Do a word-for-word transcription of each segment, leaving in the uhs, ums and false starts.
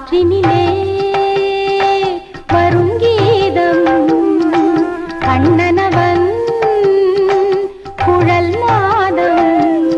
காற்றினிலே வரும் கீதம் கண்ணனவன் குழல் நாதம்.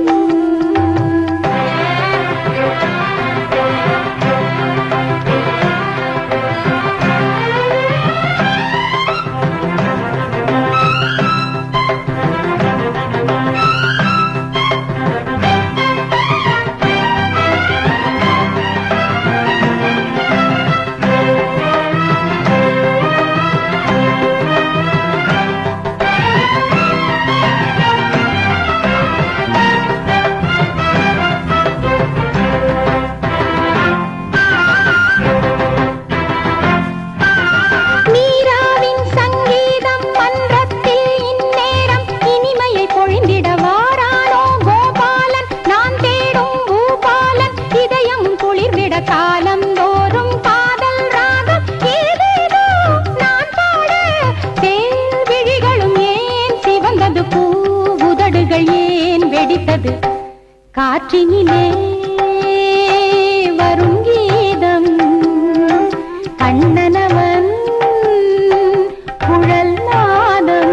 காலந்தோறும் காதல் ராகம் ஏதேதோ நான் பாட தேன் விழிகளும் ஏன் சிவந்தது பூவுதடுகள் ஏன் வெடித்தது காற்றினிலே வரும் கீதம் கண்ணனவன் குழல் நாதம்.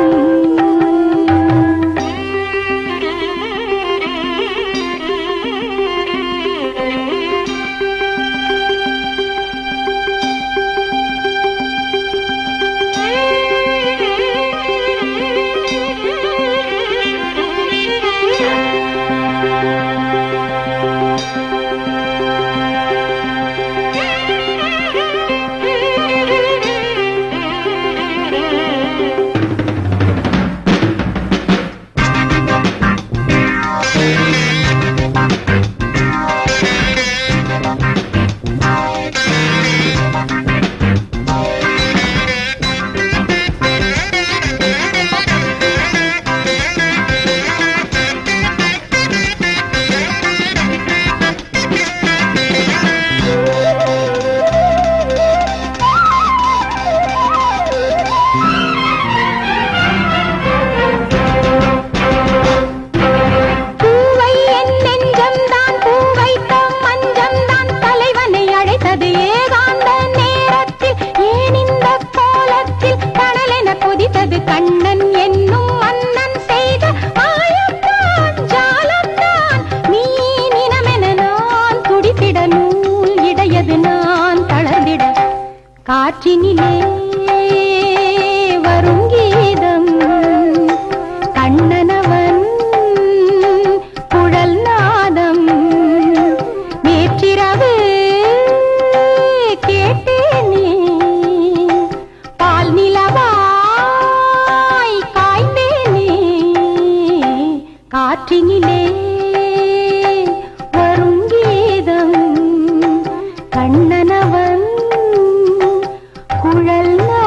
கண்ணன் என்னும் மன்னன் செய்த மாயத்தான் ஜாலத்தான் நீ நினமென நான் துடித்திட நூல் இடையது நான் தளர்ந்திட காற்றினிலே வரும் கீதம் கண்ணனவன் குழல் நாதம். நேற்றிரவு கேட்டேனே பால் நிலவா காற்றினிலே வரும் கீதம் கண்ணனவன் குழல்